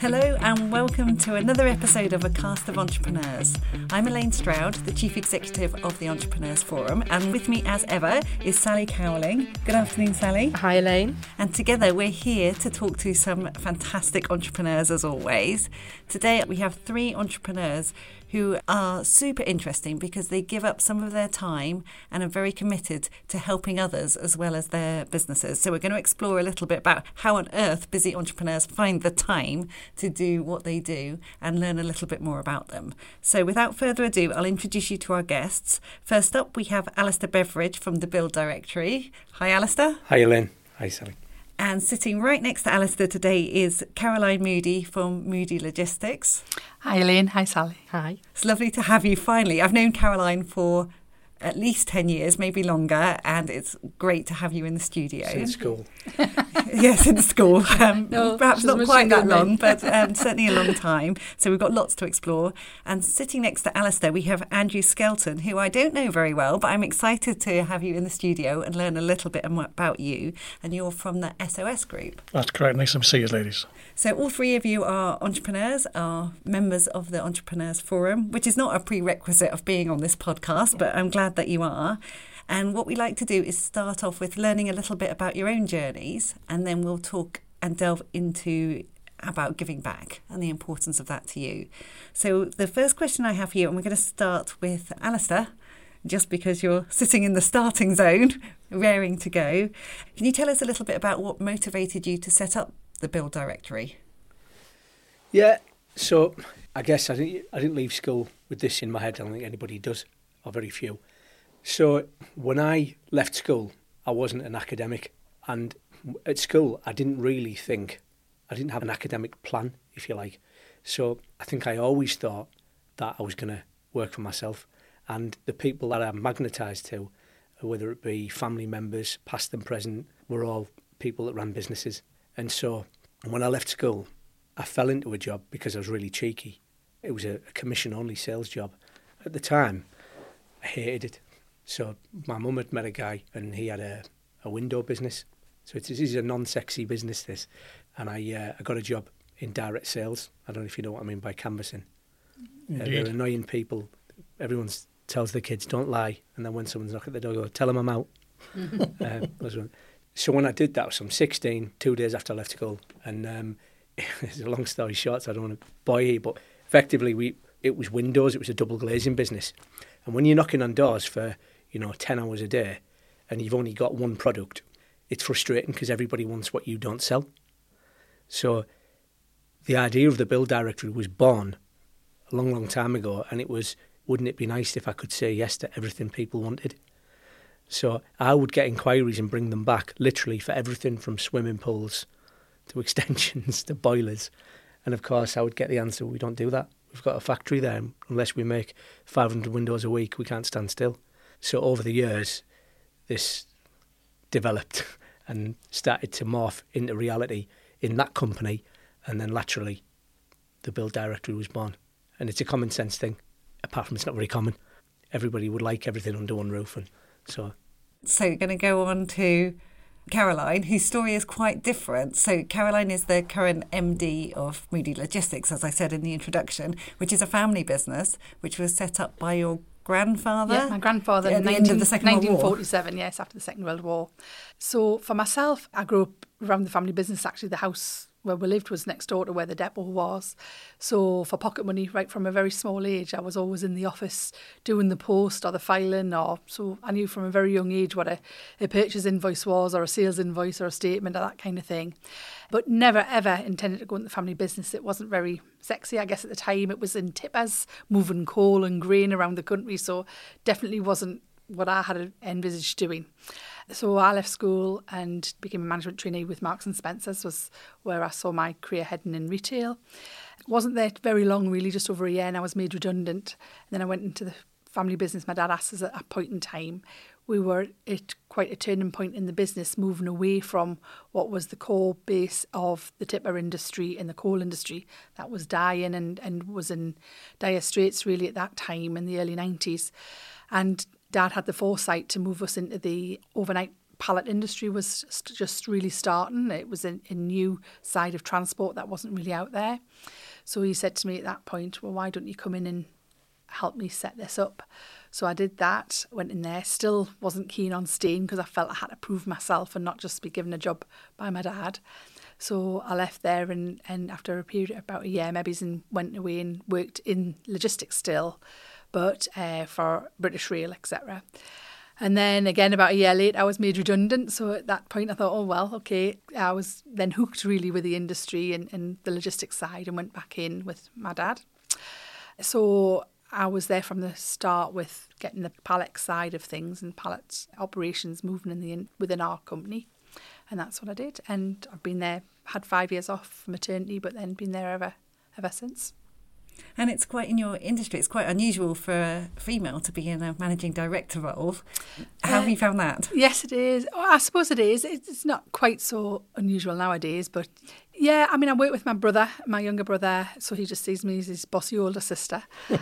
Hello and welcome to another episode of A Cast of Entrepreneurs. I'm Elaine Stroud, the Chief Executive of the Entrepreneurs Forum, and with me as ever is Sally Cowling. Good afternoon, Sally. Hi, Elaine. And together we're here to talk to some fantastic entrepreneurs as always. Today we have three entrepreneurs who are super interesting because they give up some of their time and are very committed to helping others as well as their businesses. So we're going to explore a little bit about how on earth busy entrepreneurs find the time to do what they do and learn a little bit more about them. So without further ado, I'll introduce you to our guests. First up, we have Alistair Beveridge from the Build Directory. Hi, Alistair. Hi, Elaine. Hi, Sally. And sitting right next to Alistair today is Caroline Moody from Moody Logistics. Hi, Elaine. Hi, Sally. Hi. It's lovely to have you finally. I've known Caroline for at least 10 years, maybe longer, and it's great to have you in the studio. Since school. Yes, in school. No, perhaps not quite that younger than me. long, but certainly a long time. So we've got lots to explore. And sitting next to Alistair, we have Andrew Skelton, who I don't know very well, but I'm excited to have you in the studio and learn a little bit about you. And you're from the SOS Group. That's correct. Nice to see you, ladies. So all three of you are entrepreneurs, are members of the Entrepreneurs Forum, which is not a prerequisite of being on this podcast, but I'm glad that you are. And what we like to do is start off with learning a little bit about your own journeys, and then we'll talk and delve into about giving back and the importance of that to you. So the first question I have for you, and we're going to start with Alistair, just because you're sitting in the starting zone, raring to go. Can you tell us a little bit about what motivated you to set up the Build Directory? Yeah, so I guess I didn't leave school with this in my head. I don't think anybody does, or very few. So when I left school, I wasn't an academic. And at school, I didn't have an academic plan, if you like. So I think I always thought that I was going to work for myself. And the people that I'm magnetised to, whether it be family members, past and present, were all people that ran businesses. And so when I left school, I fell into a job because I was really cheeky. It was a commission-only sales job. At the time, I hated it. So my mum had met a guy and he had a window business. So this is a non-sexy business, this. And I got a job in direct sales. I don't know if you know what I mean by canvassing. They're annoying people. Everyone tells the kids, don't lie. And then when someone's knocking at the door, go, tell them I'm out. So when I did that, so I'm 16, 2 days after I left school. And it's a long story short, so I don't want to bore you. But effectively, it was windows. It was a double glazing business. And when you're knocking on doors for 10 hours a day and you've only got one product, it's frustrating because everybody wants what you don't sell. So the idea of the Build Directory was born a long, long time ago, and it was, wouldn't it be nice if I could say yes to everything people wanted? So I would get inquiries and bring them back literally for everything from swimming pools to extensions to boilers. And of course I would get the answer, we don't do that. We've got a factory there, and unless we make 500 windows a week, we can't stand still. So over the years, this developed and started to morph into reality in that company, and then laterally, the Build Directory was born. And it's a common sense thing, apart from it's not very common. Everybody would like everything under one roof, and so you're going to go on to Caroline, whose story is quite different. So Caroline is the current MD of Moody Logistics, as I said in the introduction, which is a family business which was set up by your grandfather? Yeah, my grandfather at in the end of the Second World War. 1947, yes, after the Second World War. So for myself, I grew up around the family business. Actually, the house where we lived was next door to where the depot was. So for pocket money, right from a very small age, I was always in the office doing the post or the filing. So I knew from a very young age what a purchase invoice was, or a sales invoice, or a statement, or that kind of thing. But never, ever intended to go into the family business. It wasn't very sexy, I guess, at the time. It was in tippers, moving coal and grain around the country. So definitely wasn't what I had envisaged doing. So I left school and became a management trainee with Marks and Spencer's, was where I saw my career heading in retail. Wasn't there very long, really, just over a year, and I was made redundant. And then I went into the family business. My dad asked us at that point in time. We were at quite a turning point in the business, moving away from what was the core base of the tipper industry and the coal industry that was dying and was in dire straits really at that time in the early 90s. And Dad had the foresight to move us into the overnight pallet industry was just really starting. It was a new side of transport that wasn't really out there. So he said to me at that point, well, why don't you come in and help me set this up? So I did that, went in there, still wasn't keen on staying because I felt I had to prove myself and not just be given a job by my dad. So I left there and after a period of about a year, maybe, and went away and worked in logistics still, but for British Rail, etc. And then again, about a year later, I was made redundant. So at that point, I thought, oh, well, okay. I was then hooked really with the industry and the logistics side and went back in with my dad. So I was there from the start with getting the pallet side of things and pallet operations moving within our company. And that's what I did. And I've been there, had 5 years off for maternity, but then been there ever since. And it's quite, in your industry, it's quite unusual for a female to be in a managing director role. How have you found that? Yes, it is. Oh, I suppose it is. It's not quite so unusual nowadays, but yeah, I mean, I work with my brother, my younger brother, so he just sees me as his bossy older sister. So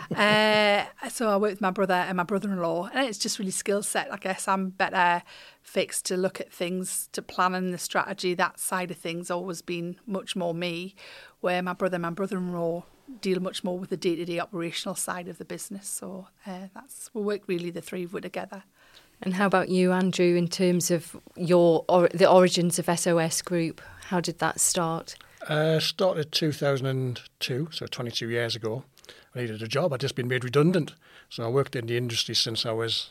I work with my brother and my brother-in-law, and it's just really skill set. I guess I'm better fixed to look at things, to planning the strategy. That side of things always been much more me, where my brother and my brother-in-law deal much more with the day-to-day operational side of the business. So we work really, the three of us together. And how about you, Andrew, in terms of the origins of SOS Group? How did that start? Started 2002, so 22 years ago. I needed a job. I'd just been made redundant. So I worked in the industry since I was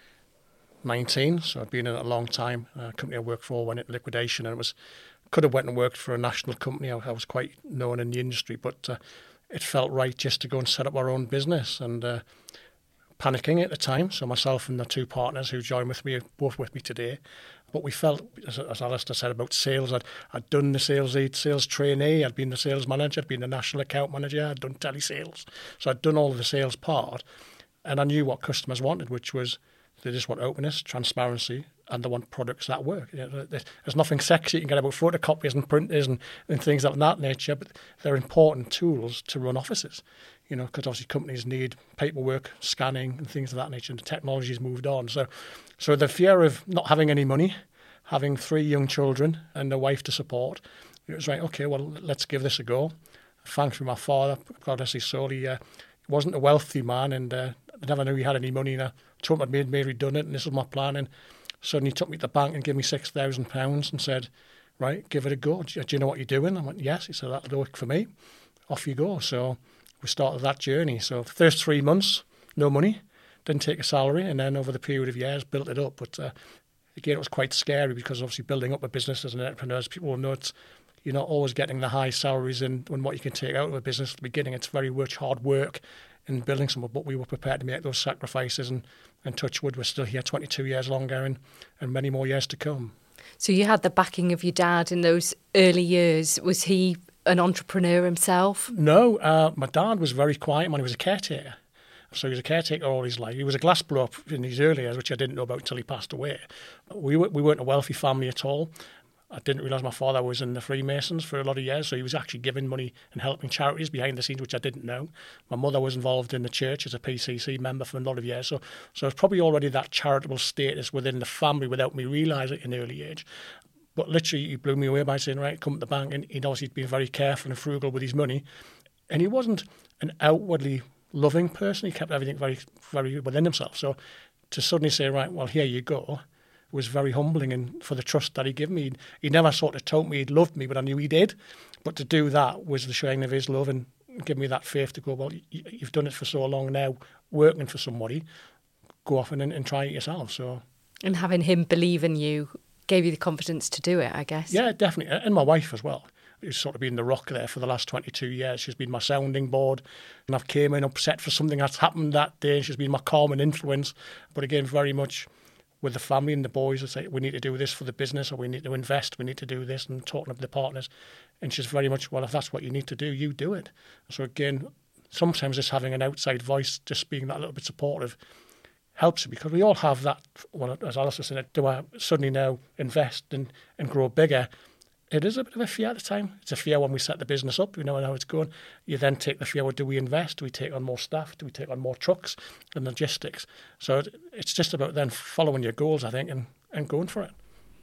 19, so I'd been in it a long time. A company I worked for went into liquidation, and could have went and worked for a national company. I was quite known in the industry, but it felt right just to go and set up our own business, and panicking at the time. So myself and the two partners who joined with me are both with me today. But we felt, as Alistair said about sales, I'd done the sales lead, sales trainee, I'd been the sales manager, I'd been the national account manager, I'd done telesales. So I'd done all of the sales part, and I knew what customers wanted, which was they just want openness, transparency, and they want products that work. There's nothing sexy you can get about photocopiers and printers and things of that nature, but they're important tools to run offices. Because obviously companies need paperwork, scanning, and things of that nature, and the technology's moved on. So the fear of not having any money, having 3 young children and a wife to support, it was right, okay, well, let's give this a go. Thankfully, my father, God rest his soul, he wasn't a wealthy man, and I never knew he had any money, and I told him I'd made me redundant, and this was my plan, and suddenly he took me to the bank and gave me £6,000 and said, right, give it a go. Do you know what you're doing? I went, yes. He said, that'll work for me. Off you go. So we started that journey. So the first 3 months, no money, didn't take a salary, and then over the period of years, built it up. But again, it was quite scary because obviously building up a business as an entrepreneur, as people will know, you're not always getting the high salaries and what you can take out of a business at the beginning. It's very much hard work in building something, but we were prepared to make those sacrifices, and touch wood, we're still here 22 years longer and many more years to come. So you had the backing of your dad in those early years. Was he an entrepreneur himself? No, my dad was very quiet man. He was a caretaker. So he was a caretaker all his life. He was a glass blower in his early years, which I didn't know about until he passed away. We weren't a wealthy family at all. I didn't realise my father was in the Freemasons for a lot of years, so he was actually giving money and helping charities behind the scenes, which I didn't know. My mother was involved in the church as a PCC member for a lot of years, so it's probably already that charitable status within the family without me realising it in early age. But literally, he blew me away by saying, right, come to the bank, and he'd obviously been very careful and frugal with his money. And he wasn't an outwardly loving person. He kept everything very, very within himself. So to suddenly say, right, well, here you go, was very humbling, and for the trust that he gave me. He never sort of told me he'd loved me, but I knew he did. But to do that was the showing of his love and give me that faith to go, well, you've done it for so long now, working for somebody, go off and try it yourself. So, and having him believe in you gave you the confidence to do it, I guess. Yeah, definitely. And my wife as well. Who's sort of been the rock there for the last 22 years. She's been my sounding board, and I've came in upset for something that's happened that day. She's been my calming influence. But again, very much with the family and the boys, I say, we need to do this for the business, or we need to invest, we need to do this, and talking to the partners. And she's very much, well, if that's what you need to do, you do it. So again, sometimes just having an outside voice, just being that little bit supportive, helps, because we all have that, well, as Alistair said, do I suddenly now invest and grow bigger? It is a bit of a fear at the time. It's a fear when we set the business up, we know how it's going. You then take the fear, well, do we invest? Do we take on more staff? Do we take on more trucks and logistics? So it's just about then following your goals, I think, and going for it.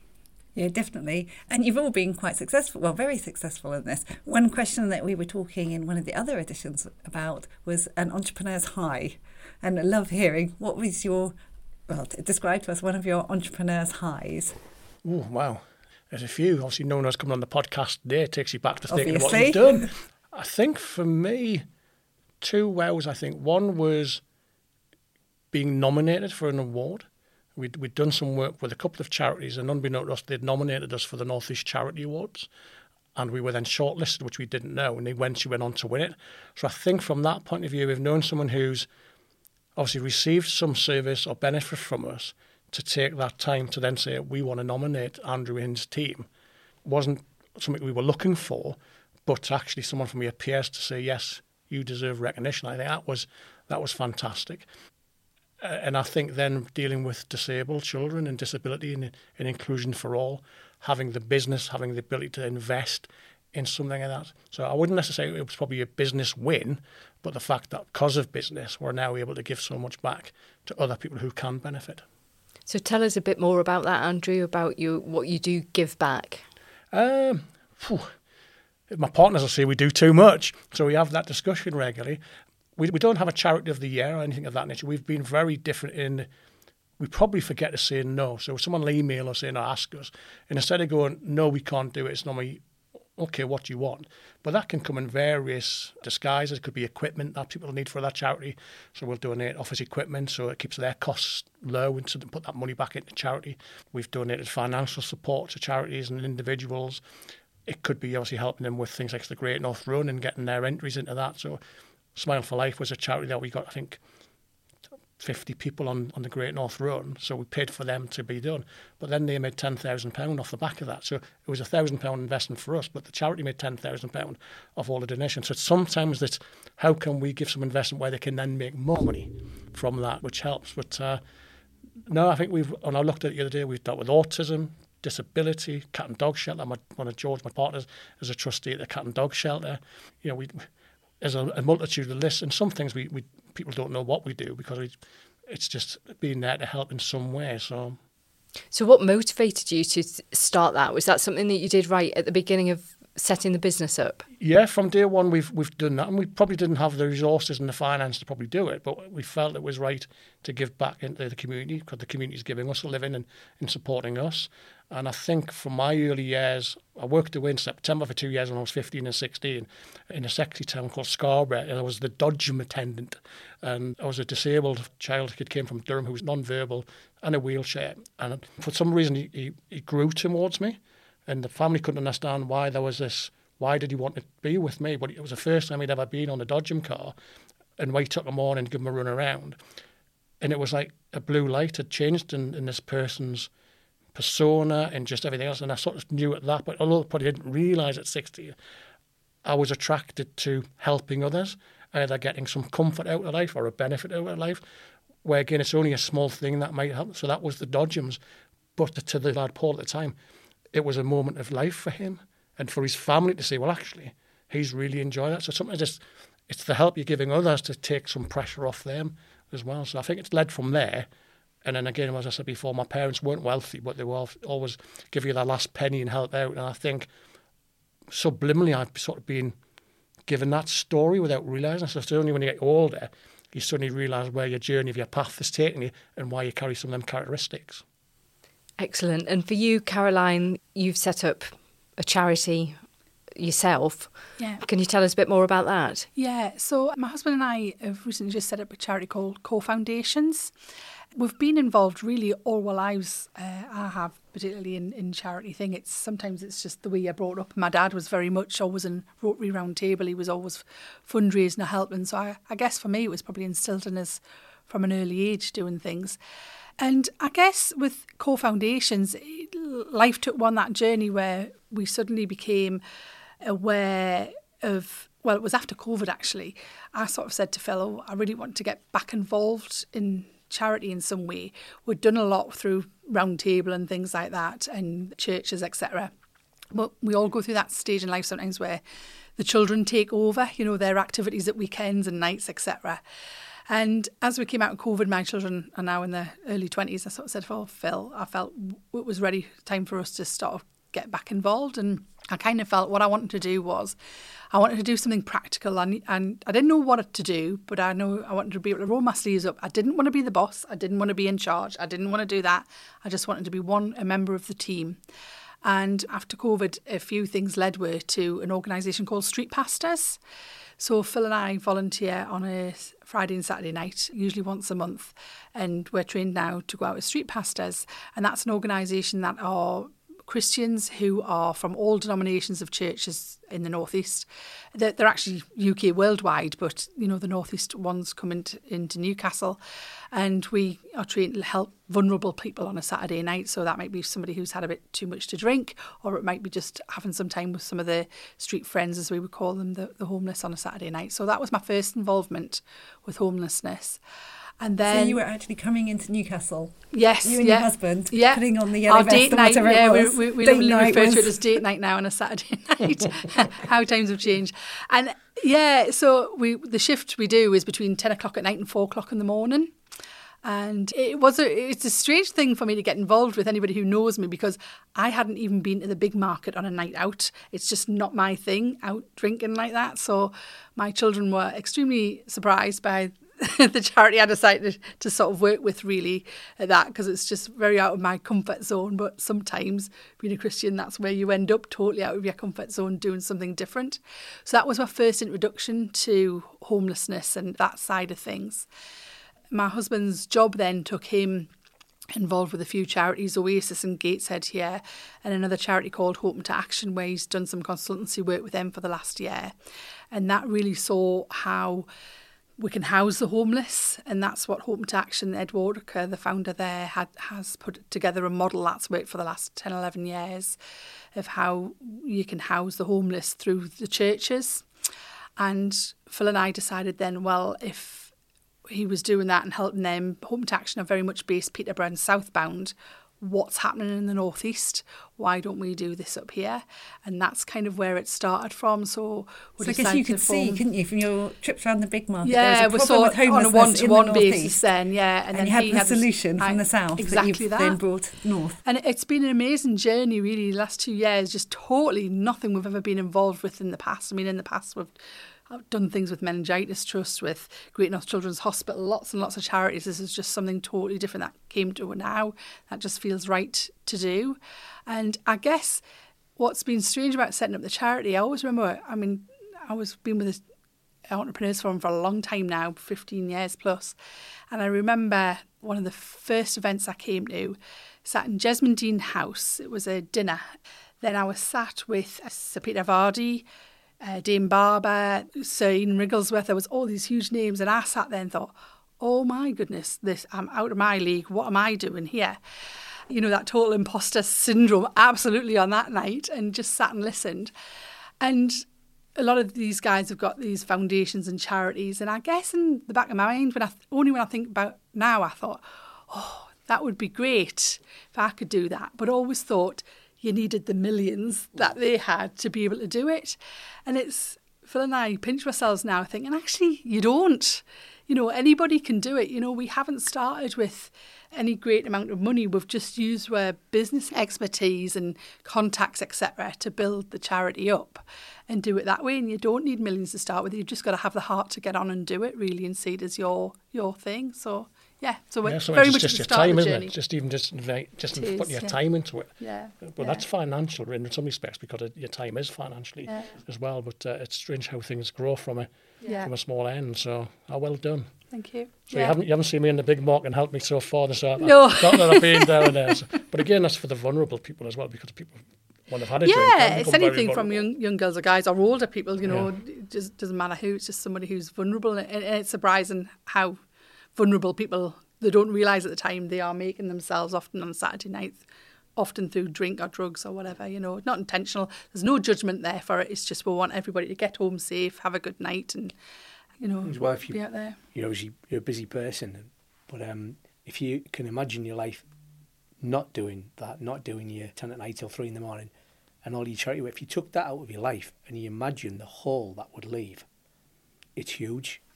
Yeah, definitely. And you've all been quite successful, well, very successful in this. One question that we were talking in one of the other editions about was an entrepreneur's high. And I love hearing, what was your, well, describe to us one of your entrepreneur's highs. Oh, wow. There's a few. Obviously, no one else coming on the podcast today takes you back to thinking of what Obviously. you've done. I think for me, 2 wows, I think. One was being nominated for an award. We'd done some work with a couple of charities, and unbeknownst to us, they'd nominated us for the North East Charity Awards. And we were then shortlisted, which we didn't know, and she went on to win it. So I think from that point of view, we've known someone who's obviously received some service or benefit from us to take that time to then say, we want to nominate Andrew and his team. It wasn't something we were looking for, but actually someone from your peers to say, yes, you deserve recognition. I think that was fantastic. And I think then dealing with disabled children and disability and inclusion for all, having the business, having the ability to invest in something like that. So I wouldn't necessarily say it was probably a business win, but the fact that because of business, we're now able to give so much back to other people who can benefit. So tell us a bit more about that, Andrew, about what you do give back. My partners will say we do too much, so we have that discussion regularly. We don't have a charity of the year or anything of that nature. We've been very different in, we probably forget to say no. So if someone will email or say no, ask us. And instead of going, no, we can't do it, it's normally, okay, what do you want? But that can come in various disguises. It could be equipment that people need for that charity. So we'll donate office equipment so it keeps their costs low and so they put that money back into charity. We've donated financial support to charities and individuals. It could be obviously helping them with things like the Great North Run and getting their entries into that. So Smile for Life was a charity that we got, I think, 50 people on the Great North Run, so we paid for them to be done. But then they made £10,000 off the back of that. So it was a £1,000 investment for us, but the charity made £10,000 off all the donations. So sometimes that's how can we give some investment where they can then make more money from that, which helps. But no, I think when I looked at it the other day, we've dealt with autism, disability, cat and dog shelter. One of George, my partners, is a trustee at the cat and dog shelter. You know, there's a multitude of lists, and some things we people don't know what we do because it's just being there to help in some way. So what motivated you to start that? Was that something that you did right at the beginning of setting the business up? Yeah, from day one we've done that, and we probably didn't have the resources and the finance to probably do it, but we felt it was right to give back into the community because the community is giving us a living and supporting us. And I think from my early years, I worked away in September for 2 years when I was 15 and 16 in a sexy town called Scarborough, and I was the Dodgem attendant. And I was a disabled child who came from Durham who was non-verbal and a wheelchair. And for some reason, he grew towards me, and the family couldn't understand why there was this, why did he want to be with me? But it was the first time he'd ever been on a Dodgem car, and we took him on and gave him a run around. And it was like a blue light had changed in this person's persona and just everything else, and I sort of knew at that, but although I probably didn't realise at 60, I was attracted to helping others, either getting some comfort out of life or a benefit out of life, where again it's only a small thing that might help. So that was the Dodgems, but to the lad Paul at the time, it was a moment of life for him and for his family to say, well actually, he's really enjoyed that. So something just, it's the help you're giving others to take some pressure off them as well. So I think it's led from there. And then again, as I said before, my parents weren't wealthy, but they will always give you their last penny and help out. And I think subliminally I've sort of been given that story without realising. So it's only when you get older, you suddenly realise where your journey of your path is taking you and why you carry some of them characteristics. Excellent. And for you, Caroline, you've set up a charity yourself. Yeah. Can you tell us a bit more about that? Yeah, so my husband and I have recently just set up a charity called Co-Foundations. We've been involved really all our lives. I have, particularly in charity thing. Sometimes it's just the way you're brought up. My dad was very much always in Rotary Round Table. He was always fundraising and helping. So I guess for me it was probably instilled in us from an early age doing things. And I guess with Co-Foundations, life took one that journey where we suddenly became aware of, well, it was after COVID actually. I sort of said to Phil, oh, I really want to get back involved in charity in some way. We'd done a lot through Round Table and things like that and churches, etc. But we all go through that stage in life sometimes where the children take over, you know, their activities at weekends and nights, etc. And as we came out of COVID, my children are now in their early 20s. I sort of said, "Oh, Phil, I felt it was ready, time for us to sort of get back involved." And I kind of felt what I wanted to do was, I wanted to do something practical. And I didn't know what to do, but I know I wanted to be able to roll my sleeves up. I didn't want to be the boss. I didn't want to be in charge. I didn't want to do that. I just wanted to be a member of the team. And after COVID, a few things led to an organisation called Street Pastors. So Phil and I volunteer on a Friday and Saturday night, usually once a month, and we're trained now to go out as street pastors. And that's an organisation that are Christians who are from all denominations of churches in the Northeast. They're actually UK worldwide, but the Northeast ones come into Newcastle, and we are trained to help vulnerable people on a Saturday night. So that might be somebody who's had a bit too much to drink, or it might be just having some time with some of the street friends, as we would call them, the homeless on a Saturday night. So that was my first involvement with homelessness. And then, so you were actually coming into Newcastle? Yes. You and your husband putting on the yellow our vest date or night, whatever it was. We Date refer night to was- it as date night now on a Saturday night. How times have changed. And so the shift we do is between 10 o'clock at night and 4 o'clock in the morning. And it's a strange thing for me to get involved with, anybody who knows me, because I hadn't even been to the big market on a night out. It's just not my thing, out drinking like that. So my children were extremely surprised by the charity I decided to sort of work with, really, at that, because it's just very out of my comfort zone. But sometimes being a Christian, that's where you end up, totally out of your comfort zone, doing something different. So that was my first introduction to homelessness and that side of things. My husband's job then took him involved with a few charities, Oasis in Gateshead here, and another charity called Hope to Action, where he's done some consultancy work with them for the last year. And that really saw how we can house the homeless, and that's what Hope to Action, Ed Walker, the founder there, has put together a model that's worked for the last 10, 11 years of how you can house the homeless through the churches. And Phil and I decided then, well, if he was doing that and helping them, Hope to Action are very much based Peterborough and southbound. What's happening in the northeast? Why don't we do this up here? And that's kind of where it started from. So I guess you could see, couldn't you, from your trips around the big market? Yeah, we saw it on a one-to-one basis then, yeah. And then you had the solution from the south exactly that you've then brought north. And it's been an amazing journey, really, the last 2 years, just totally nothing we've ever been involved with in the past. I mean, in the past, I've done things with Meningitis Trust, with Great North Children's Hospital, lots and lots of charities. This is just something totally different that came to now. That just feels right to do. And I guess what's been strange about setting up the charity, I always remember, I mean, I was been with this Entrepreneurs Forum for a long time now, 15 years plus. And I remember one of the first events I came to, sat in Jesmond Dean House. It was a dinner. Then I was sat with Sir Peter Vardy, Dame Barber, Sir Ian Wrigglesworth. There was all these huge names, and I sat there and thought, oh my goodness, I'm out of my league. What am I doing here? That total imposter syndrome absolutely on that night, and just sat and listened. And a lot of these guys have got these foundations and charities, and I guess in the back of my mind, when I think about now, I thought, oh, that would be great if I could do that. But always thought you needed the millions that they had to be able to do it. And it's Phil and I pinch ourselves now thinking, actually, you don't. Anybody can do it. We haven't started with any great amount of money. We've just used our business expertise and contacts, etc., to build the charity up and do it that way. And you don't need millions to start with. You've just got to have the heart to get on and do it, really, and see it as your thing. So we're very much at the start of the journey. Just putting your time into it. Yeah. But that's financial in some respects, because your time is financially as well. But it's strange how things grow from a small end. So, well done. Thank you. So you haven't seen me in the big market and helped me so far. So no. Not that I've been down there. So, but again, that's for the vulnerable people as well, because people, when they've had a drink, it's anything from young girls or guys or older people. It just doesn't matter who. It's just somebody who's vulnerable, and it's surprising how vulnerable people, they don't realise at the time they are making themselves, often on Saturday nights, often through drink or drugs or whatever, not intentional. There's no judgment there for it. It's just we want everybody to get home safe, have a good night, and, be out there. You're a busy person, but if you can imagine your life not doing that, not doing your 10 at night till 3 in the morning and all your charity work, if you took that out of your life and you imagine the hole that would leave, it's huge.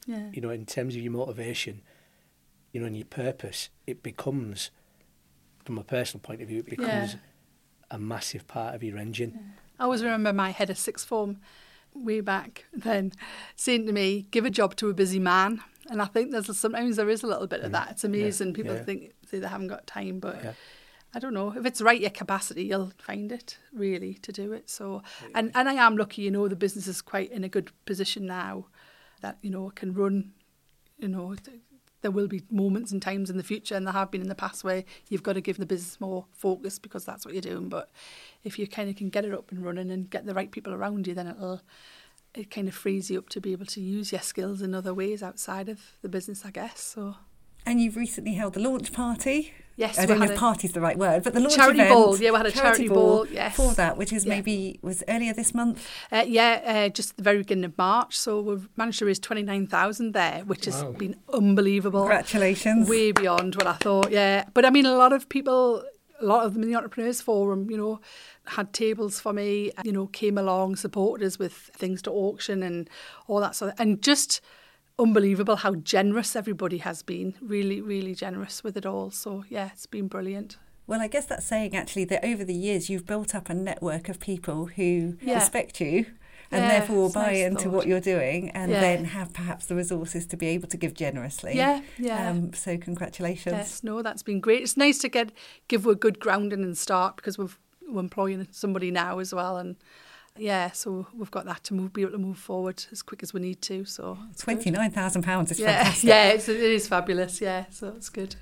Yeah. You know, in terms of your motivation, you know, and your purpose, it becomes, from a personal point of view, it becomes a massive part of your engine. Yeah. I always remember my head of sixth form way back then saying to me, give a job to a busy man. And I think sometimes there is a little bit of that. It's amazing. People say they haven't got time, but I don't know. If it's right your capacity, you'll find it, really, to do it. So, and I am lucky, you know, the business is quite in a good position now that, you know, it can run, you know, there will be moments and times in the future, and there have been in the past, where you've got to give the business more focus because that's what you're doing. But if you kind of can get it up and running and get the right people around you, then it kind of frees you up to be able to use your skills in other ways outside of the business, I guess. So. And you've recently held the launch party. Yes, I don't know if party's the right word, but the launch charity event. Ball. Yeah, we had a charity ball. Yes, for that, which is was earlier this month. Just at the very beginning of March. So we've managed to raise 29,000 there, which has been unbelievable. Congratulations! Way beyond what I thought. Yeah, but I mean, a lot of them in the Entrepreneurs Forum, you know, had tables for me. You know, came along, supported us with things to auction and all that sort of, and just. Unbelievable how generous everybody has been. Really, really generous with it all. So, yeah, it's been brilliant. Well, I guess that's saying actually that over the years you've built up a network of people who respect you and therefore will buy into what you're doing and then have perhaps the resources to be able to give generously. So congratulations. Yes, no, that's been great. It's nice to give a good grounding and start because we're employing somebody now as well, and so we've got that to be able to move forward as quick as we need to. So £29,000 is fantastic. Yeah, it is fabulous. Yeah, so it's good.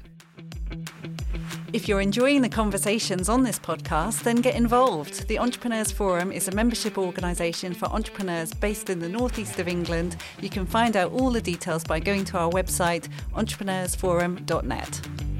If you're enjoying the conversations on this podcast, then get involved. The Entrepreneurs Forum is a membership organisation for entrepreneurs based in the northeast of England. You can find out all the details by going to our website, entrepreneursforum.net.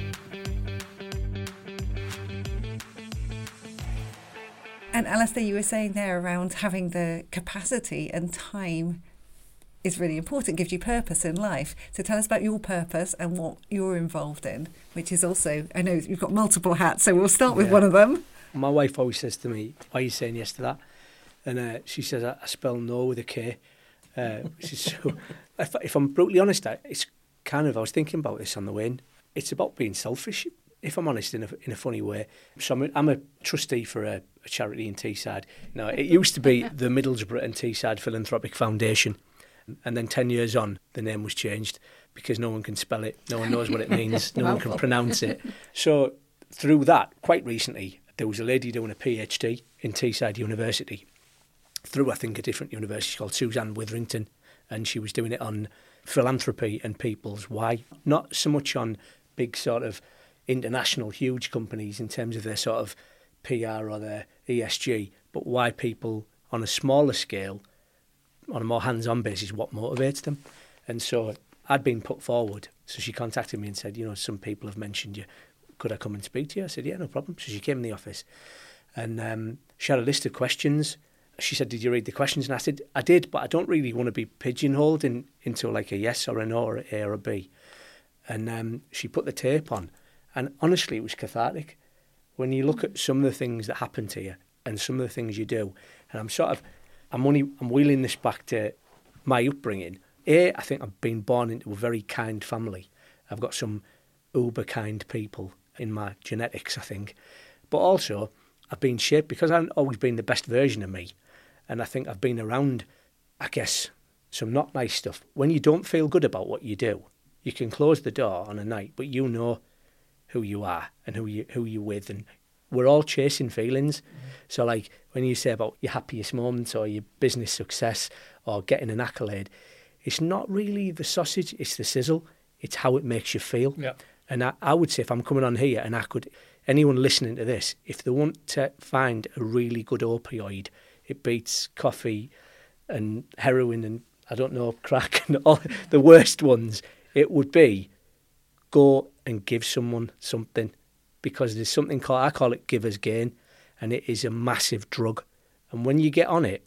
And Alistair, you were saying there around having the capacity and time is really important, gives you purpose in life. So tell us about your purpose and what you're involved in, which is also, I know you've got multiple hats, so we'll start with one of them. My wife always says to me, why are you saying yes to that? And she says, I spell no with a K. So if I'm brutally honest, it's kind of, I was thinking about this on the way in. It's about being selfish, if I'm honest, in a funny way. So I'm a trustee for a charity in Teesside. Now, it used to be the Middlesbrough and Teesside Philanthropic Foundation. And then 10 years on, the name was changed because no one can spell it, no one knows what it means, no one can pronounce it. So through that, quite recently, there was a lady doing a PhD in Teesside University through, I think, a different university called Suzanne Witherington, and she was doing it on philanthropy and people's why. Not so much on big sort of international huge companies in terms of their sort of PR or their ESG, but why people on a smaller scale, on a more hands-on basis, what motivates them. And so I'd been put forward. So she contacted me and said, you know, some people have mentioned you. Could I come and speak to you? I said, yeah, no problem. So she came in the office and she had a list of questions. She said, did you read the questions? And I said, I did, but I don't really want to be pigeonholed into like a yes or a no or an A or a B. And she put the tape on. And honestly, it was cathartic. When you look at some of the things that happen to you and some of the things you do, and I'm wheeling this back to my upbringing. I think I've been born into a very kind family. I've got some uber kind people in my genetics, I think. But also, I've been shaped because I've always been the best version of me. And I think I've been around, I guess, some not nice stuff. When you don't feel good about what you do, you can close the door on a night, but you know who you are and who you're with, and we're all chasing feelings. So like when you say about your happiest moments or your business success or getting an accolade, it's not really the sausage, it's the sizzle. It's how it makes you feel. Yeah. And I would say if I'm coming on here and anyone listening to this, if they want to find a really good opioid, it beats coffee and heroin and I don't know, crack and all the worst ones, it would be go and give someone something. Because there's something called, I call it giver's gain, and it is a massive drug. And when you get on it,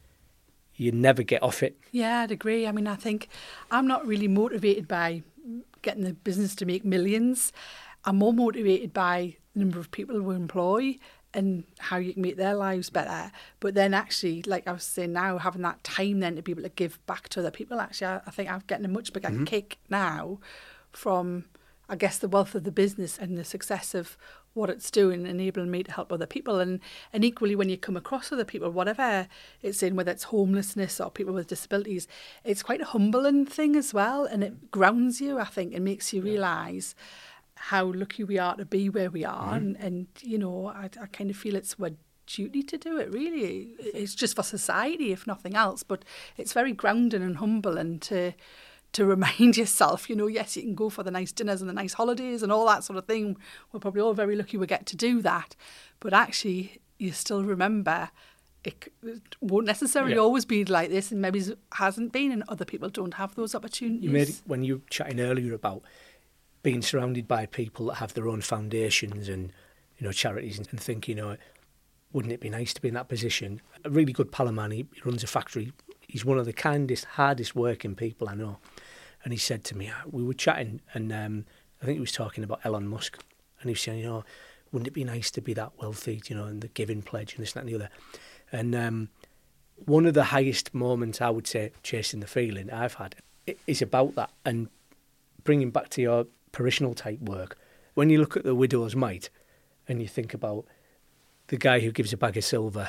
you never get off it. Yeah, I'd agree. I mean, I think I'm not really motivated by getting the business to make millions. I'm more motivated by the number of people we employ and how you can make their lives better. But then actually, like I was saying now, having that time then to be able to give back to other people, actually, I think I'm getting a much bigger kick now from, I guess, the wealth of the business and the success of what it's doing, enabling me to help other people. And equally, when you come across other people, whatever it's in, whether it's homelessness or people with disabilities, it's quite a humbling thing as well. And it grounds you, I think, and makes you realise how lucky we are to be where we are. And you know, I kind of feel it's our duty to do it, really. It's just for society, if nothing else. But it's very grounding and humbling to remind yourself, you know, yes, you can go for the nice dinners and the nice holidays and all that sort of thing. We're probably all very lucky we get to do that. But actually, you still remember it won't necessarily always be like this, and maybe it hasn't been, and other people don't have those opportunities. When you were chatting earlier about being surrounded by people that have their own foundations and, you know, charities, and think, you know, wouldn't it be nice to be in that position? A really good pal of mine, he runs a factory. He's one of the kindest, hardest working people I know. And he said to me, we were chatting, and I think he was talking about Elon Musk. And he was saying, you know, wouldn't it be nice to be that wealthy, you know, and the giving pledge and this, that and the other. And one of the highest moments, I would say, chasing the feeling I've had, is about that. And bringing back to your parishional type work, when you look at the widow's mite and you think about the guy who gives a bag of silver,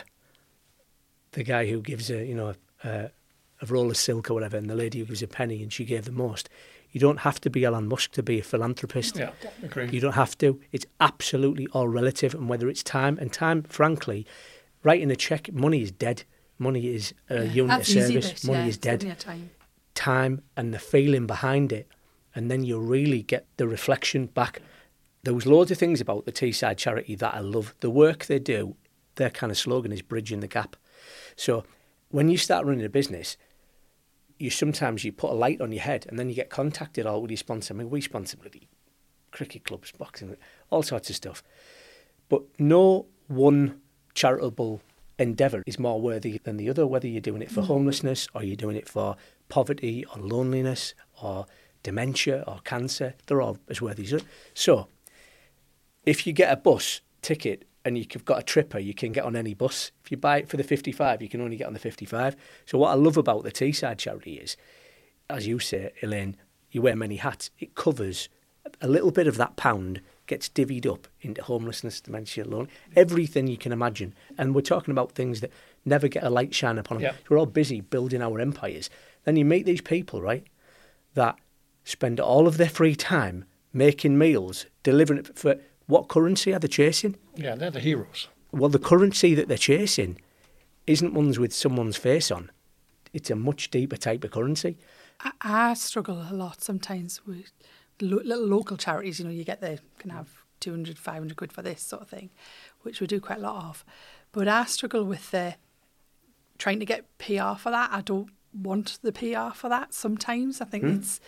the guy who gives a roll of silk or whatever, and the lady who gives a penny and she gave the most, you don't have to be Elon Musk to be a philanthropist. Yeah, agree. You don't have to. It's absolutely all relative, and whether it's time, and time, frankly, writing a cheque, money is dead. Money is a unit of service. Money is dead. Time and the feeling behind it. And then you really get the reflection back. There was loads of things about the Teesside charity that I love. The work they do, their kind of slogan is bridging the gap. So when you start running a business, you put a light on your head, and then you get contacted, will you sponsor me? We sponsor bloody cricket clubs, boxing, all sorts of stuff. But no one charitable endeavour is more worthy than the other, whether you're doing it for homelessness or you're doing it for poverty or loneliness or dementia or cancer. They're all as worthy as other. So if you get a bus ticket and you've got a tripper, you can get on any bus. If you buy it for the 55, you can only get on the 55. So what I love about the Teesside charity is, as you say, Elaine, you wear many hats. It covers a little bit of that pound, gets divvied up into homelessness, dementia, loan, everything you can imagine. And we're talking about things that never get a light shine upon them. Yeah. We're all busy building our empires. Then you meet these people, right, that spend all of their free time making meals, delivering it for what currency are they chasing? Yeah, they're the heroes. Well, the currency that they're chasing isn't ones with someone's face on. It's a much deeper type of currency. I struggle a lot sometimes with little local charities. You know, you can have 200, 500 quid for this sort of thing, which we do quite a lot of. But I struggle with trying to get PR for that. I don't want the PR for that sometimes. I think it's,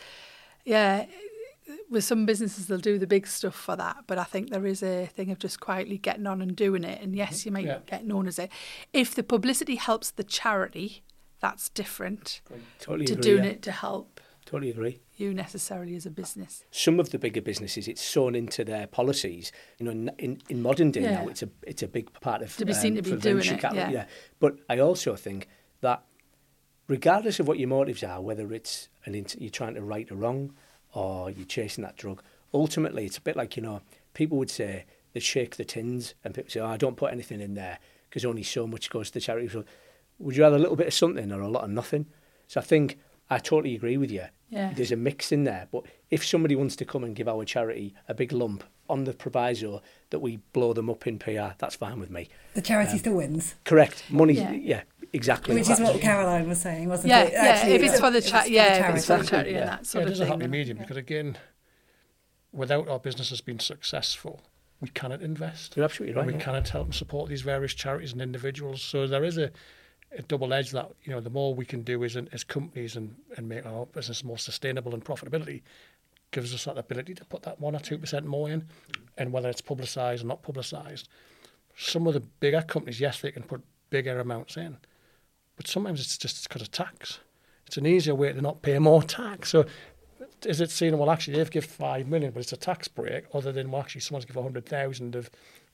with some businesses they'll do the big stuff for that, but I think there is a thing of just quietly getting on and doing it. And yes, you might get known as it. If the publicity helps the charity, that's different Totally to agree, doing yeah. it to help Totally agree. you necessarily as a business. Some of the bigger businesses, it's sewn into their policies. You know, in modern day now, it's a big part of To be seen to be doing venture it, capital, yeah. But I also think that regardless of what your motives are, whether it's you're trying to right a wrong or you're chasing that drug, ultimately it's a bit like, you know, people would say they shake the tins and people say, I don't put anything in there because only so much goes to the charity. So would you rather a little bit of something or a lot of nothing? So I think I totally agree with you. Yeah. There's a mix in there. But if somebody wants to come and give our charity a big lump on the proviso that we blow them up in PR, that's fine with me. The charity still wins. Correct. Money, yeah exactly. Which is what Caroline was saying, wasn't Yeah, it? yeah. Actually, If it's for the charity, if it's for the charity, yeah. and that sort It of is a thing. happy then- medium because, again, without our businesses being successful, we cannot invest. You're absolutely right. And we yeah. cannot help and support these various charities and individuals. So there is a double edge that, you know, the more we can do as companies and make our business more sustainable and profitability gives us that ability to put that 1 or 2% more in, and whether it's publicised or not publicised. Some of the bigger companies, yes, they can put bigger amounts in, but sometimes it's just because of tax. It's an easier way to not pay more tax. So is it saying, well, actually, they've given 5 million, but it's a tax break, other than, well, actually, someone's given 100,000 of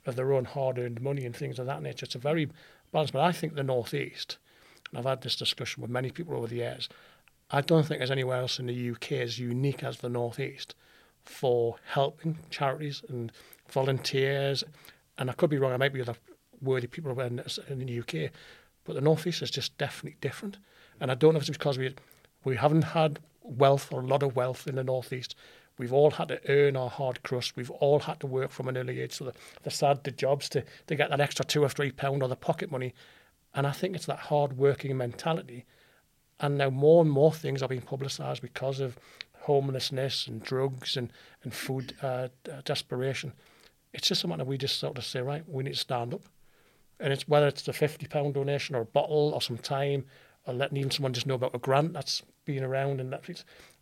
of their own hard-earned money and things of that nature. It's a very balanced. But I think the North East, and I've had this discussion with many people over the years, I don't think there's anywhere else in the UK as unique as the North East for helping charities and volunteers. And I could be wrong, I might be other worthy people in the UK, but the North East is just definitely different. And I don't know if it's because we haven't had wealth or a lot of wealth in the North East. We've all had to earn our hard crust. We've all had to work from an early age. So the jobs to get that extra £2 or £3 or the pocket money. And I think it's that hard working mentality. And now more and more things are being publicised because of homelessness and drugs and food desperation. It's just something that we just sort of say, right, we need to stand up. And it's whether it's the £50 donation or a bottle or some time or letting even someone just know about a grant that's been around and that.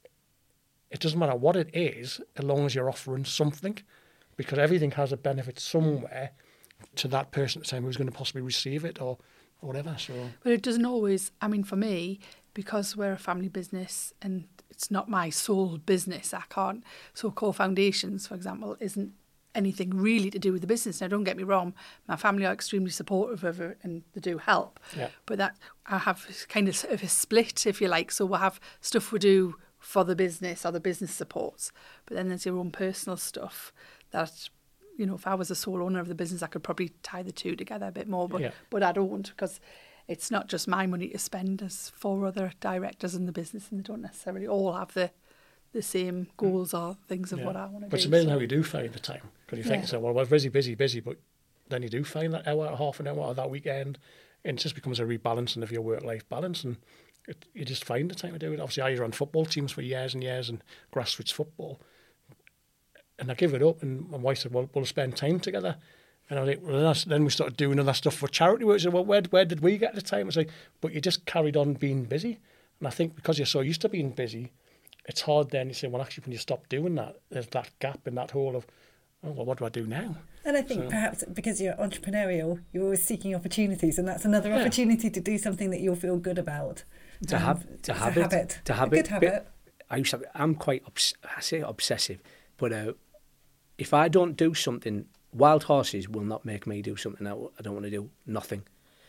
It doesn't matter what it is, as long as you're offering something, because everything has a benefit somewhere to that person at the time who's going to possibly receive it or whatever. So, but it doesn't always. I mean, for me, because we're a family business and it's not my sole business, I can't. So Core Foundations, for example, isn't anything really to do with the business. Now, don't get me wrong, my family are extremely supportive of it and they do help. Yeah. But that I have kind of a split, if you like. So we'll have stuff we do for the business or the business supports. But then there's your own personal stuff that, you know, if I was a sole owner of the business, I could probably tie the two together a bit more. But I don't, because it's not just my money to spend. There's 4 other directors in the business and they don't necessarily all have the same goals or things of what I want to do. But it's amazing how you do find the time. Because you think, so, well, we're busy, but then you do find that hour, half an hour or that weekend, and it just becomes a rebalancing of your work-life balance, and you just find the time to do it. Obviously, I ran football teams for years and years and grassroots football, and I gave it up, and my wife said, well, we'll spend time together. And I was like, well, then we started doing other stuff for charity work. I said, well, where did we get the time? I was like, but you just carried on being busy. And I think because you're so used to being busy, it's hard then you say, well, actually, when you stop doing that, there's that gap in that hole of, oh, well, what do I do now? And I think perhaps because you're entrepreneurial, you're always seeking opportunities, and that's another opportunity to do something that you'll feel good about. To have it. A good habit. I'm quite, I say obsessive, but if I don't do something, wild horses will not make me do something that I don't want to do. Nothing.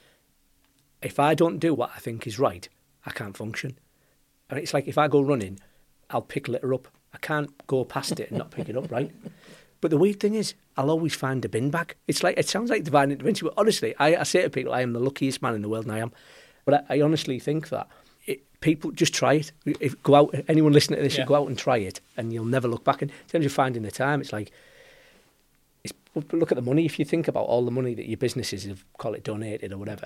If I don't do what I think is right, I can't function. And it's like if I go running, I'll pick litter up. I can't go past it and not pick it up, right? But the weird thing is, I'll always find a bin bag. It sounds like divine intervention, but honestly, I say to people, I am the luckiest man in the world, and I am. But I honestly think that people just try it. Go out. Anyone listening to this, you go out and try it, and you'll never look back. And in terms of finding the time, it's like, look at the money. If you think about all the money that your businesses have, call it donated or whatever,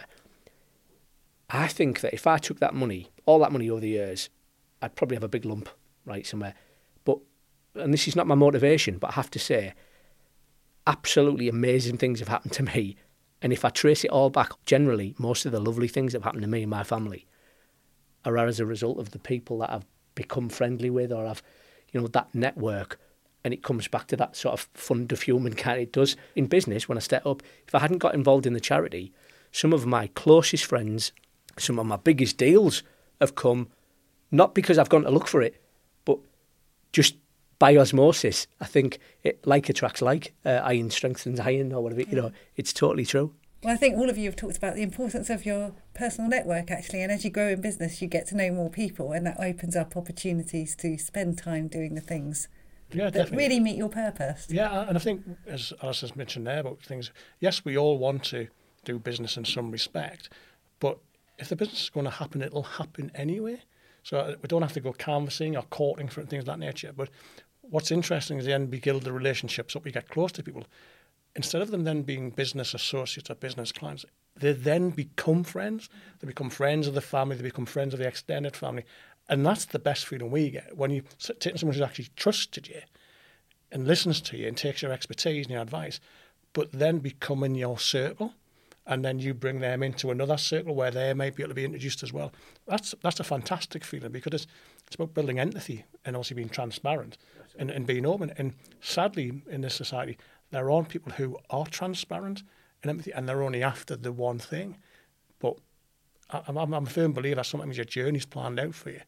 I think that if I took that money, all that money over the years, I'd probably have a big lump right somewhere. But, and this is not my motivation, but I have to say, absolutely amazing things have happened to me. And if I trace it all back, generally, most of the lovely things that have happened to me and my family are as a result of the people that I've become friendly with, or I've, that network. And it comes back to that sort of fund of humankind. It does. In business, when I step up, if I hadn't got involved in the charity, some of my closest friends, some of my biggest deals have come, not because I've gone to look for it, but just by osmosis. I think like attracts like, iron strengthens iron, or whatever, it's totally true. Well, I think all of you have talked about the importance of your personal network, actually, and as you grow in business, you get to know more people, and that opens up opportunities to spend time doing the things that really meet your purpose. Yeah, and I think, as Alice has mentioned there about things, yes, we all want to do business in some respect, but if the business is going to happen, it'll happen anyway. So we don't have to go canvassing or courting for things of that nature. But what's interesting is then we build the relationships up, we get close to people. Instead of them then being business associates or business clients, they then become friends. They become friends of the family, they become friends of the extended family. And that's the best feeling we get, when you take someone who's actually trusted you and listens to you and takes your expertise and your advice, but then become in your circle, and then you bring them into another circle where they might be able to be introduced as well. That's a fantastic feeling, because it's about building empathy and also being transparent and being open. And sadly, in this society, there aren't people who are transparent and empathy, and they're only after the one thing. But I'm a firm believer that sometimes your journey's planned out for you.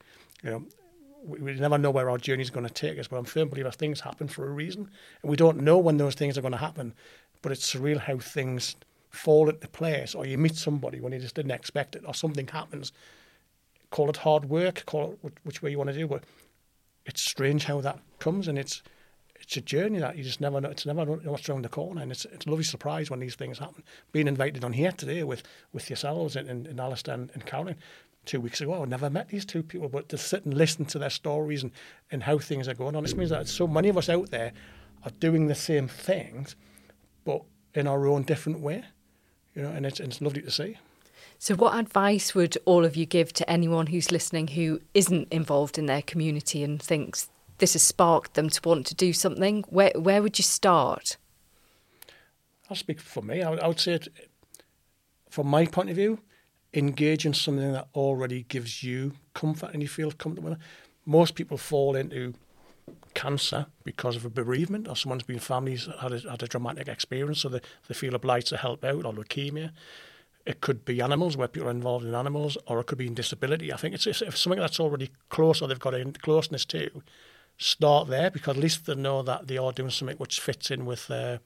We never know where our journey's going to take us, but I'm a firm believer things happen for a reason, and we don't know when those things are going to happen. but it's surreal how things fall into place, or you meet somebody when you just didn't expect it, or something happens. Call it hard work, call it which way you want to do, but it's strange how that comes, and it's a journey that you just never know. It's never know what's around the corner, and it's a lovely surprise when these things happen. Being invited on here today with yourselves and Alistair and Caroline 2 weeks ago, I never met these two people, but to sit and listen to their stories and how things are going on, this means that so many of us out there are doing the same things, but in our own different way, and it's lovely to see. So what advice would all of you give to anyone who's listening who isn't involved in their community and thinks this has sparked them to want to do something? Where would you start? I'll speak for me. I would say, from my point of view, engage in something that already gives you comfort and you feel comfortable. Most people fall into cancer because of a bereavement, or someone's been families had a dramatic experience, so they feel obliged to help out, or leukemia. It could be animals, where people are involved in animals, or it could be in disability. I think it's if something that's already close, or they've got a closeness to, start there, because at least they know that they are doing something which fits in with their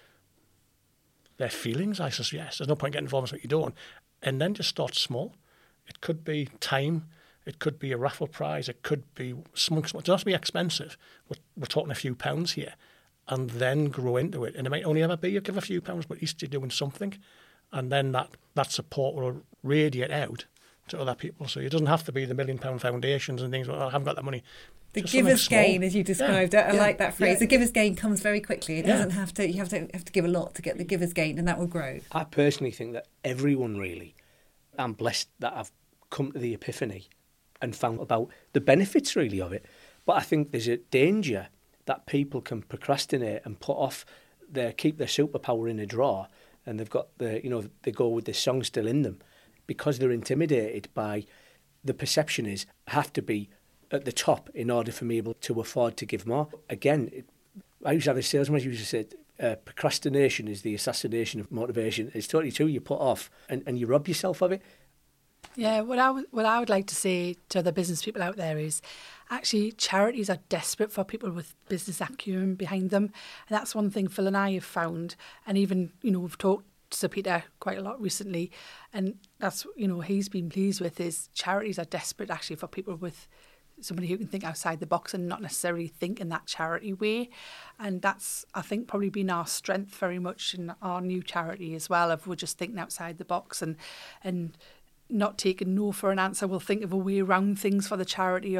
feelings. I suggest there's no point getting involved in something you don't, and then just start small. It could be time. It could be a raffle prize. It could be something. It doesn't have to be expensive. We're talking a few pounds here, and then grow into it. And it might only ever be you give a few pounds, but at least you're doing something, and then that support will radiate out to other people. So it doesn't have to be the £1 million foundations and things. Well, I haven't got that money. The giver's gain, as you described it, I like that phrase. Yeah. The giver's gain comes very quickly. It doesn't have to. You have to give a lot to get the giver's gain, and that will grow. I personally think that everyone really, I'm blessed that I've come to the epiphany and found about the benefits really of it. But I think there's a danger that people can procrastinate and keep their superpower in a drawer, and they've got they go with the song still in them, because they're intimidated by the perception is I have to be at the top in order for me able to afford to give more. Again, I used to have a salesman who used to say, procrastination is the assassination of motivation. It's totally true. You put off and you rob yourself of it. Yeah, what I would like to say to the business people out there is, actually, charities are desperate for people with business acumen behind them, and that's one thing Phil and I have found. And even we've talked to Sir Peter quite a lot recently, and that's he's been pleased with is charities are desperate actually for people with somebody who can think outside the box and not necessarily think in that charity way. And that's, I think, probably been our strength very much in our new charity as well, of we're just thinking outside the box and not taking no for an answer. We'll think of a way around things for the charity.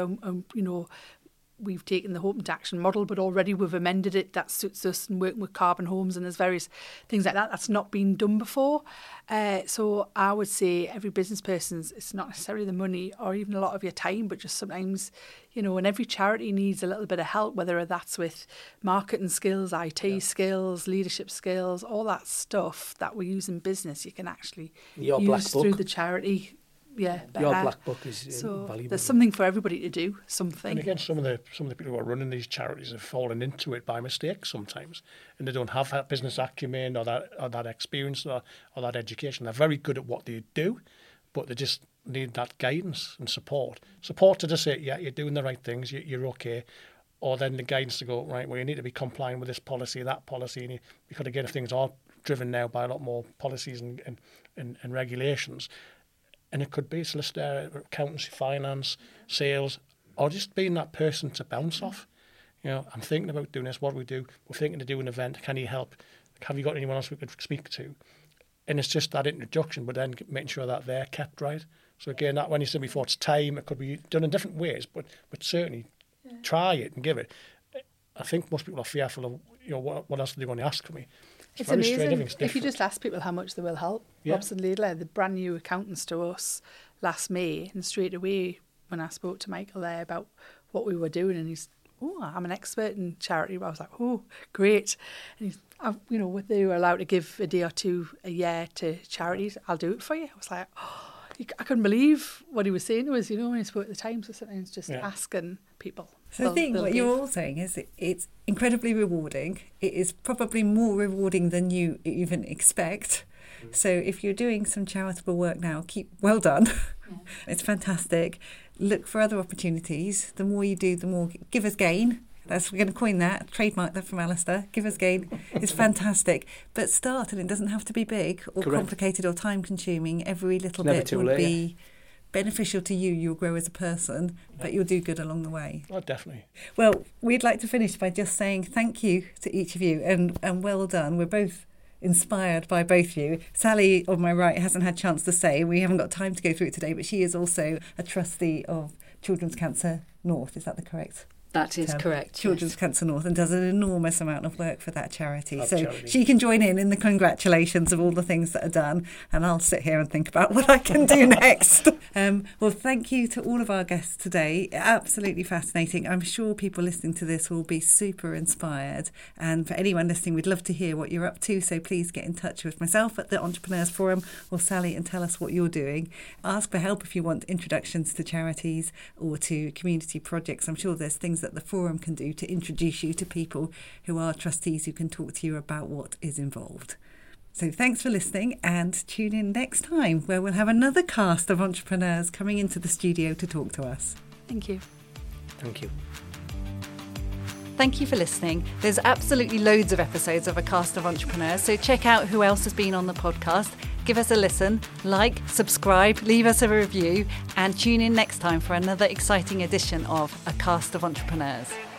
We've taken the Hope to Action model, but already we've amended it. That suits us, and working with Carbon Homes, and there's various things like that. That's not been done before. So I would say every business person's, it's not necessarily the money or even a lot of your time, but just sometimes, and every charity needs a little bit of help, whether that's with marketing skills, IT skills, leadership skills, all that stuff that we use in business, you can actually use through the charity. Yeah, better. Your black book is valuable. There's something for everybody to do. Something. And again, some of the people who are running these charities have fallen into it by mistake sometimes, and they don't have that business acumen or that experience or that education. They're very good at what they do, but they just need that guidance and support. Support to just say, yeah, you're doing the right things, you're okay. Or then the guidance to go, right, well, you need to be complying with this policy, that policy. Because again, if things are driven now by a lot more policies and regulations, and it could be solicitor, accountancy, finance, sales, or just being that person to bounce off. I'm thinking about doing this. What do we do? We're thinking to do an event. Can you help? Have you got anyone else we could speak to? And it's just that introduction, but then making sure that they're kept right. So again, that when you said before, it's time. It could be done in different ways, but certainly try it and give it. I think most people are fearful of, what else are they going to ask for me? It's amazing. If you just ask people how much they will help. Yeah. Robson Laidler, the brand new accountants to us last May, and straight away when I spoke to Michael there about what we were doing, and he's, I'm an expert in charity. I was like, great. And he's, they were allowed to give a day or two a year to charities. I'll do it for you. I was like, I couldn't believe what he was saying to us, when he spoke at the time. So sometimes just asking people. So I think what you're all saying is it's incredibly rewarding. It is probably more rewarding than you even expect. So if you're doing some charitable work now, well done. Yeah. It's fantastic. Look for other opportunities. The more you do, the more givers gain. We're going to coin that, trademark that from Alistair. Give us gain. It's fantastic. But start, and it doesn't have to be big or Correct. complicated or time-consuming. Every little Never bit too will late, be beneficial to you. You'll grow as a person, but you'll do good along the way. Oh, definitely. Well, we'd like to finish by just saying thank you to each of you, and well done. We're both inspired by both of you. Sally, on my right, hasn't had a chance to say, we haven't got time to go through it today, but she is also a trustee of Children's Cancer North. Is that the correct? That is correct. Children's Cancer North, and does an enormous amount of work for that charity. Love So charity. she can join in the congratulations of all the things that are done, and I'll sit here and think about what I can do next. Well, thank you to all of our guests today. Absolutely fascinating. I'm sure people listening to this will be super inspired. And for anyone listening, we'd love to hear what you're up to. So please get in touch with myself at the Entrepreneurs Forum or Sally and tell us what you're doing. Ask for help if you want introductions to charities or to community projects. I'm sure there's things that the forum can do to introduce you to people who are trustees who can talk to you about what is involved. So thanks for listening, and tune in next time where we'll have another cast of entrepreneurs coming into the studio to talk to us. Thank you. Thank you. Thank you for listening. There's absolutely loads of episodes of A Cast of Entrepreneurs, so check out who else has been on the podcast. Give us a listen, like, subscribe, leave us a review, and tune in next time for another exciting edition of A Cast of Entrepreneurs.